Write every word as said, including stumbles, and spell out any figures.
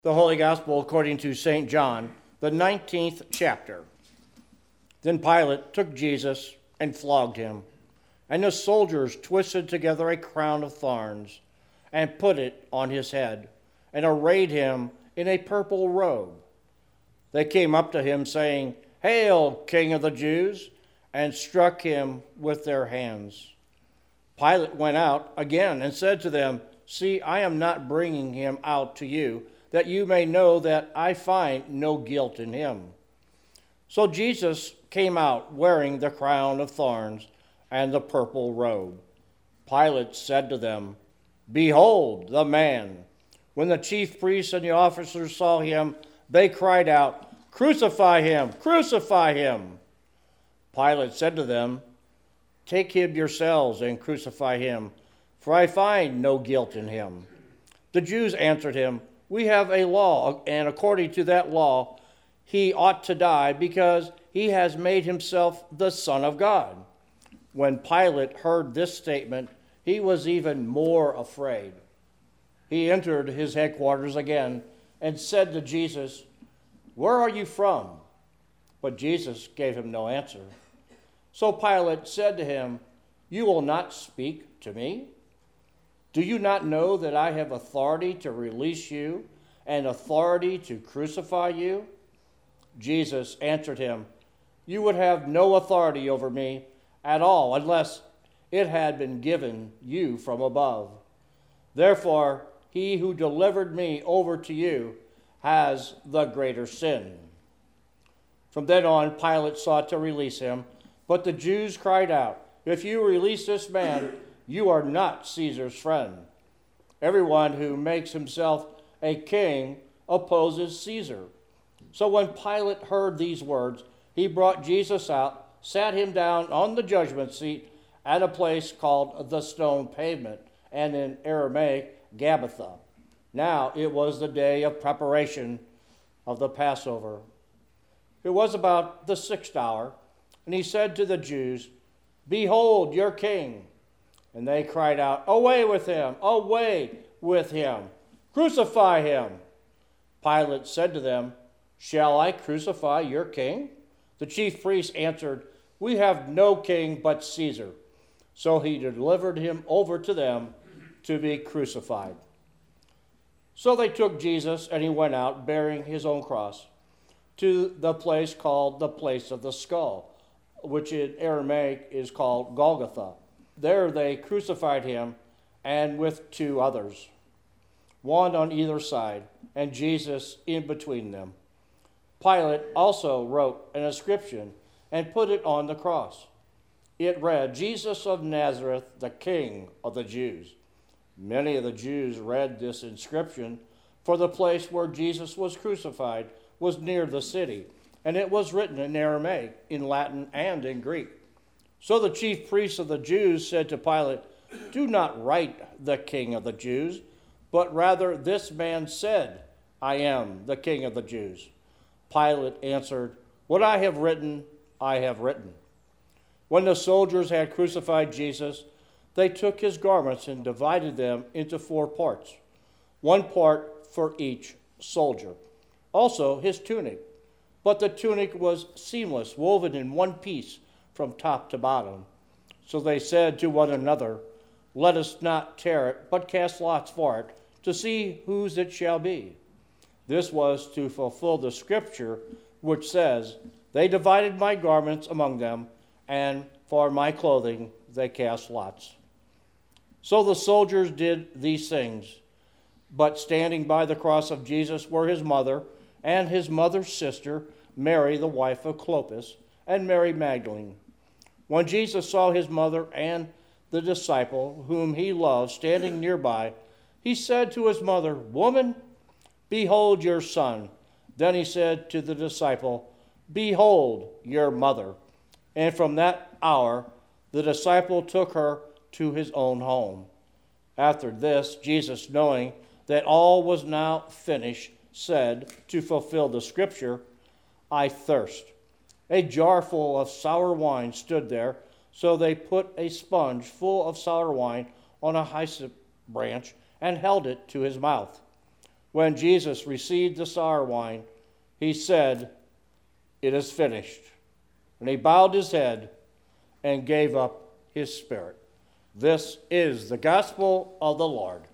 The Holy Gospel according to Saint John, the nineteenth chapter. Then Pilate took Jesus and flogged him, and the soldiers twisted together a crown of thorns and put it on his head, and arrayed him in a purple robe. They came up to him, saying, "Hail, King of the Jews!" and struck him with their hands. Pilate went out again and said to them, "See, I am not bringing him out to you, that you may know that I find no guilt in him." So Jesus came out wearing the crown of thorns and the purple robe. Pilate said to them, "Behold the man." When the chief priests and the officers saw him, they cried out, "Crucify him! Crucify him!" Pilate said to them, "Take him yourselves and crucify him, for I find no guilt in him." The Jews answered him, "We have a law, and according to that law, he ought to die because he has made himself the Son of God." When Pilate heard this statement, he was even more afraid. He entered his headquarters again and said to Jesus, "Where are you from?" But Jesus gave him no answer. So Pilate said to him, "You will not speak to me? Do you not know that I have authority to release you and authority to crucify you?" Jesus answered him, "You would have no authority over me at all unless it had been given you from above. Therefore, he who delivered me over to you has the greater sin." From then on, Pilate sought to release him, but the Jews cried out, "If you release this man, you are not Caesar's friend. Everyone who makes himself a king opposes Caesar." So when Pilate heard these words, he brought Jesus out, sat him down on the judgment seat at a place called the Stone Pavement, and in Aramaic, Gabbatha. Now it was the day of preparation of the Passover. It was about the sixth hour, and he said to the Jews, "Behold your king." And they cried out, "Away with him! Away with him! Crucify him!" Pilate said to them, "Shall I crucify your king?" The chief priests answered, "We have no king but Caesar." So he delivered him over to them to be crucified. So they took Jesus, and he went out bearing his own cross to the place called the place of the skull, which in Aramaic is called Golgotha. There they crucified him, and with two others, one on either side, and Jesus in between them. Pilate also wrote an inscription and put it on the cross. It read, "Jesus of Nazareth, the King of the Jews." Many of the Jews read this inscription, for the place where Jesus was crucified was near the city, and it was written in Aramaic, in Latin, and in Greek. So the chief priests of the Jews said to Pilate, "Do not write the King of the Jews, but rather this man said, 'I am the King of the Jews.'" Pilate answered, "What I have written, I have written." When the soldiers had crucified Jesus, they took his garments and divided them into four parts, one part for each soldier. Also his tunic. But the tunic was seamless, woven in one piece from top to bottom. So they said to one another, "Let us not tear it, but cast lots for it, to see whose it shall be." This was to fulfill the scripture which says, "They divided my garments among them, and for my clothing they cast lots." So the soldiers did these things. But standing by the cross of Jesus were his mother and his mother's sister, Mary, the wife of Clopas, and Mary Magdalene. When Jesus saw his mother and the disciple whom he loved standing nearby, he said to his mother, "Woman, behold your son." Then he said to the disciple, "Behold your mother." And from that hour, the disciple took her to his own home. After this, Jesus, knowing that all was now finished, said, to fulfill the scripture, "I thirst." A jar full of sour wine stood there, so they put a sponge full of sour wine on a hyssop branch and held it to his mouth. When Jesus received the sour wine, he said, "It is finished." And he bowed his head and gave up his spirit. This is the gospel of the Lord.